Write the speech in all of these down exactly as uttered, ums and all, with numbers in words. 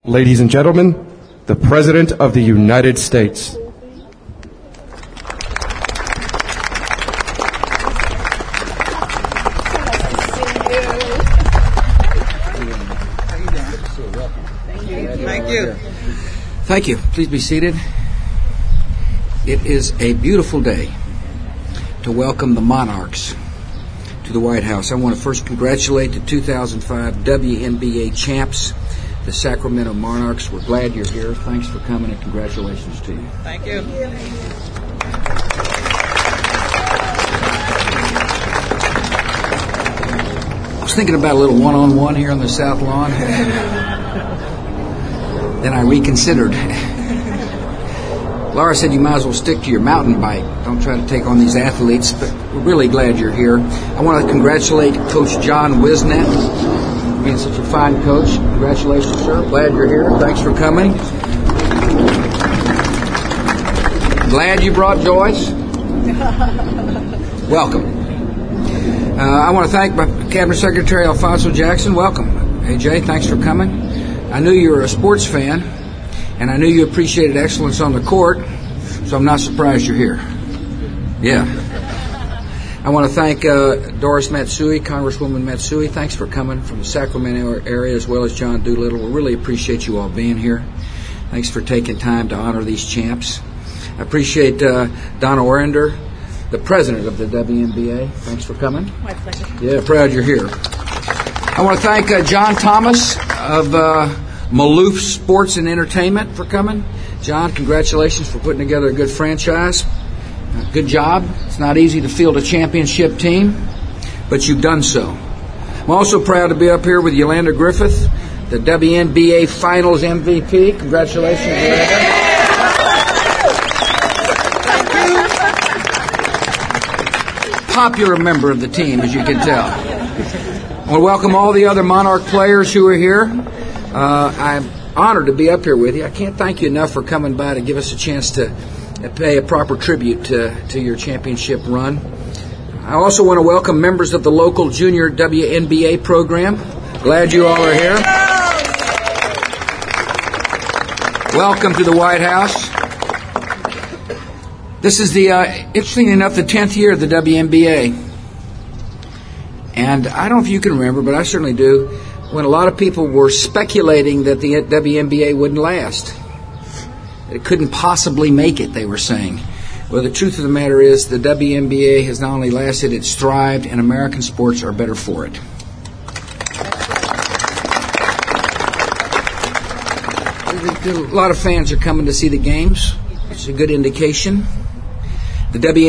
Ladies and gentlemen, the President of the United States. Thank you. Thank you. Please be seated. It is a beautiful day to welcome the Monarchs to the White House. I want to first congratulate the two thousand five W N B A champs, the Sacramento Monarchs. We're glad you're here. Thanks for coming and congratulations to you. Thank you. I was thinking about a little one-on-one here on the South Lawn. Then I reconsidered. Laura said you might as well stick to your mountain bike. Don't try to take on these athletes, but we're really glad you're here. I want to congratulate Coach John Wisnett, being such a fine coach. Congratulations, sir. Glad you're here. Thanks for coming. Glad you brought Joyce. Welcome. Uh, I want to thank my Cabinet Secretary Alfonso Jackson. Welcome. A J, thanks for coming. I knew you were a sports fan, and I knew you appreciated excellence on the court, so I'm not surprised you're here. Yeah. I want to thank uh, Doris Matsui, Congresswoman Matsui. Thanks for coming from the Sacramento area, as well as John Doolittle. We really appreciate you all being here. Thanks for taking time to honor these champs. I appreciate uh, Donna Orender, the president of the W N B A. Thanks for coming. My pleasure. Yeah, proud you're here. I want to thank uh, John Thomas of uh, Maloof Sports and Entertainment for coming. John, congratulations for putting together a good franchise. Uh, good job. It's not easy to field a championship team, but you've done so. I'm also proud to be up here with Yolanda Griffith, the W N B A Finals M V P. Congratulations, Yolanda. Popular member of the team, as you can tell. I want to welcome all the other Monarch players who are here. Uh, I'm honored to be up here with you. I can't thank you enough for coming by to give us a chance to pay a proper tribute to, to your championship run. I also want to welcome members of the local junior W N B A program. Glad you all are here. Welcome to the White House. This is the, uh, interestingly enough, the tenth year of the W N B A. And I don't know if you can remember, but I certainly do, when a lot of people were speculating that the W N B A wouldn't last. It couldn't possibly make it, they were saying. Well, the truth of the matter is the W N B A has not only lasted, it's thrived, and American sports are better for it. A lot of fans are coming to see the games. It's a good indication. The W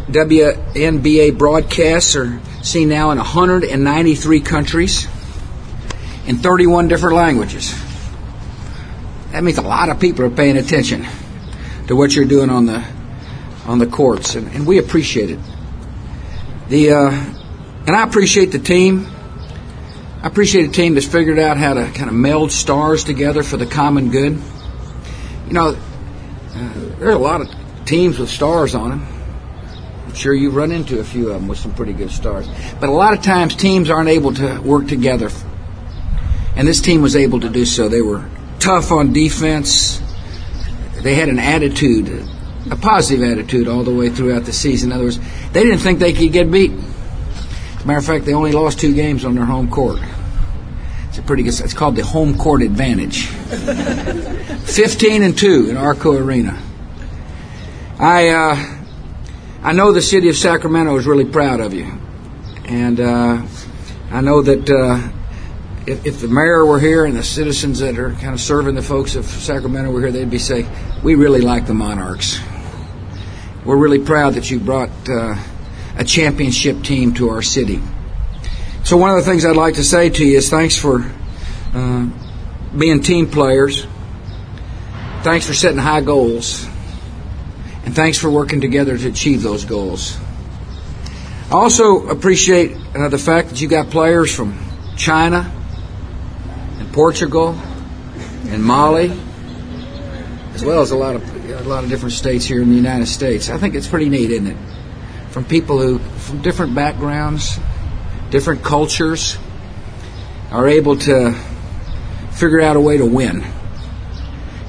N B A broadcasts are seen now in one hundred ninety-three countries in thirty-one different languages. That means a lot of people are paying attention to what you're doing on the on the courts, and, and we appreciate it. The uh, and I appreciate the team. I appreciate a team that's figured out how to kind of meld stars together for the common good. You know, uh, there's a lot of teams with stars on them. I'm sure you've run into a few of them with some pretty good stars. But a lot of times teams aren't able to work together. And this team was able to do so. They were tough on defense. They had an attitude, a positive attitude all the way throughout the season. In other words, they didn't think they could get beat. As a matter of fact, they only lost two games on their home court. It's a pretty good, it's called the home court advantage. fifteen and two in Arco Arena. I uh, I know the city of Sacramento is really proud of you. And uh, I know that uh, if, if the mayor were here and the citizens that are kind of serving the folks of Sacramento were here, they'd be saying, we really like the Monarchs. We're really proud that you brought uh, a championship team to our city. So one of the things I'd like to say to you is thanks for uh, being team players. Thanks for setting high goals. And thanks for working together to achieve those goals. I also appreciate uh, the fact that you got players from China and Portugal and Mali, as well as a lot of a lot of different states here in the United States. I think it's pretty neat, isn't it? From people who, from different backgrounds, different cultures, are able to figure out a way to win.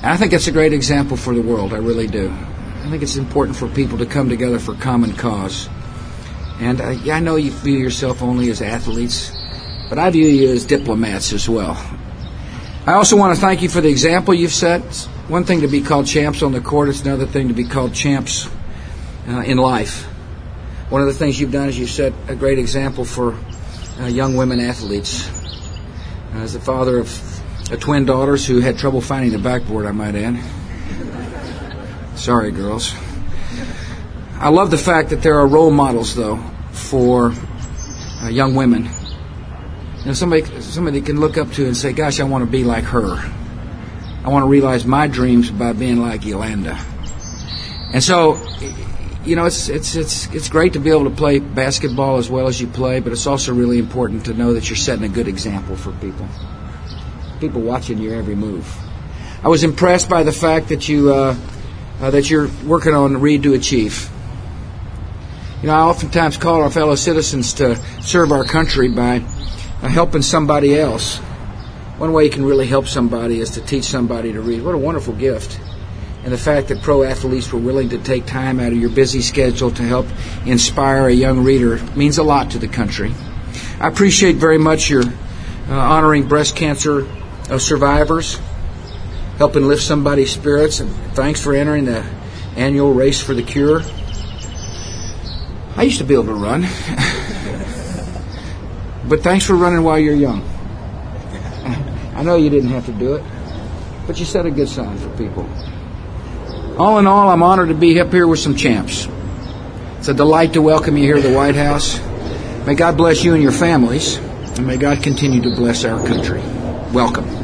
And I think it's a great example for the world. I really do. I think it's important for people to come together for common cause. And uh, yeah, I know you view yourself only as athletes, but I view you as diplomats as well. I also want to thank you for the example you've set. It's one thing to be called champs on the court. It's another thing to be called champs uh, in life. One of the things you've done is you've set a great example for uh, young women athletes. Uh, as the father of uh, twin daughters who had trouble finding the backboard, I might add. Sorry, girls. I love the fact that there are role models, though, for uh, young women. You know, somebody somebody can look up to and say, gosh, I want to be like her. I want to realize my dreams by being like Yolanda. And so, you know, it's it's it's it's great to be able to play basketball as well as you play, but it's also really important to know that you're setting a good example for people. People watching your every move. I was impressed by the fact that you uh, uh, that you're working on Read to Achieve. You know, I oftentimes call our fellow citizens to serve our country by uh, helping somebody else. One way you can really help somebody is to teach somebody to read. What a wonderful gift. And the fact that pro athletes were willing to take time out of your busy schedule to help inspire a young reader means a lot to the country. I appreciate very much your uh, honoring breast cancer uh, survivors, helping lift somebody's spirits, and thanks for entering the annual Race for the Cure. I used to be able to run, but thanks for running while you're young. I know you didn't have to do it, but you set a good sign for people. All in all, I'm honored to be up here with some champs. It's a delight to welcome you here to the White House. May God bless you and your families, and may God continue to bless our country. Welcome.